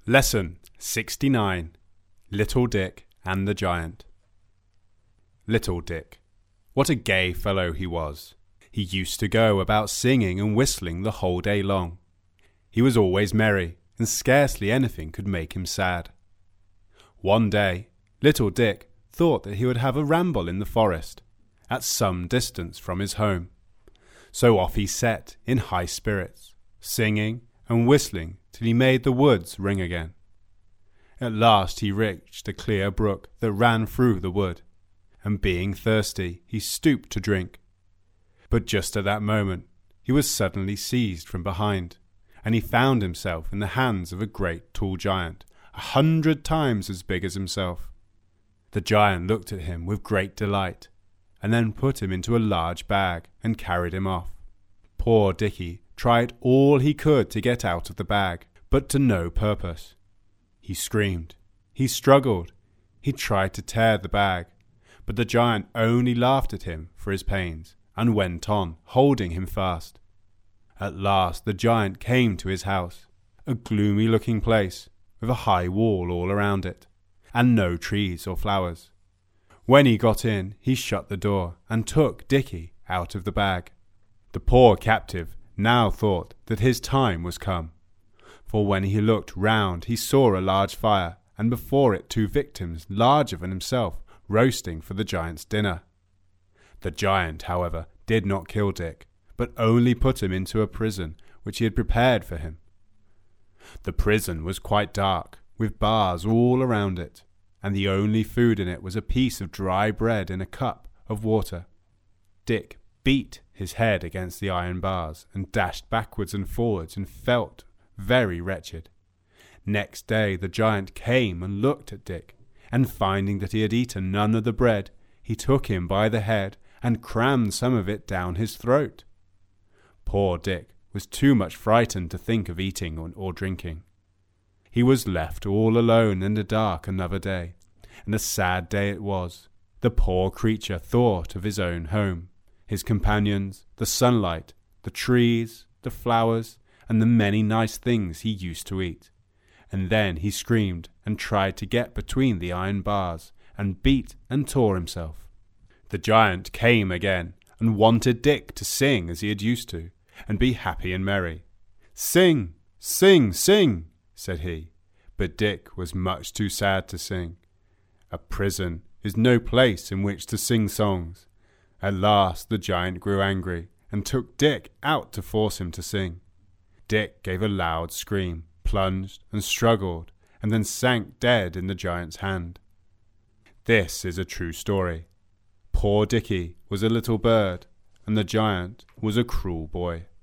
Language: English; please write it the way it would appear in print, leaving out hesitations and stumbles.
Lesson 69. Little Dick and the Giant. Little Dick. What a gay fellow he was. He used to go about singing and whistling the whole day long. He was always merry, and scarcely anything could make him sad. One day, Little Dick thought that he would have a ramble in the forest, at some distance from his home. So off he set in high spirits, singing and whistling till he made the woods ring again. At last he reached a clear brook that ran through the wood, and being thirsty he stooped to drink. But just at that moment he was suddenly seized from behind, and he found himself in the hands of a great tall giant, 100 times as big as himself. The giant looked at him with great delight, and then put him into a large bag and carried him off. Poor Dickie tried all he could to get out of the bag, but to no purpose. He screamed, he struggled, he tried to tear the bag, but the giant only laughed at him for his pains, and went on, holding him fast. At last the giant came to his house, a gloomy-looking place, with a high wall all around it, and no trees or flowers. When he got in, he shut the door, and took Dickie out of the bag. The poor captive now thought that his time was come, for when he looked round he saw a large fire, and before it 2 victims larger than himself roasting for the giant's dinner. The giant, however, did not kill Dick, but only put him into a prison which he had prepared for him. The prison was quite dark, with bars all around it, and the only food in it was a piece of dry bread in a cup of water. Dick beat his head against the iron bars, and dashed backwards and forwards, and felt very wretched. Next day the giant came and looked at Dick, and finding that he had eaten none of the bread, he took him by the head and crammed some of it down his throat. Poor Dick was too much frightened to think of eating or drinking. He was left all alone in the dark another day, and a sad day it was. The poor creature thought of his own home, his companions, the sunlight, the trees, the flowers, and the many nice things he used to eat. And then he screamed and tried to get between the iron bars, and beat and tore himself. The giant came again, and wanted Dick to sing as he had used to, and be happy and merry. "Sing, sing, sing," said he, but Dick was much too sad to sing. A prison is no place in which to sing songs. At last the giant grew angry, and took Dick out to force him to sing. Dick gave a loud scream, plunged and struggled, and then sank dead in the giant's hand. This is a true story. Poor Dickie was a little bird, and the giant was a cruel boy.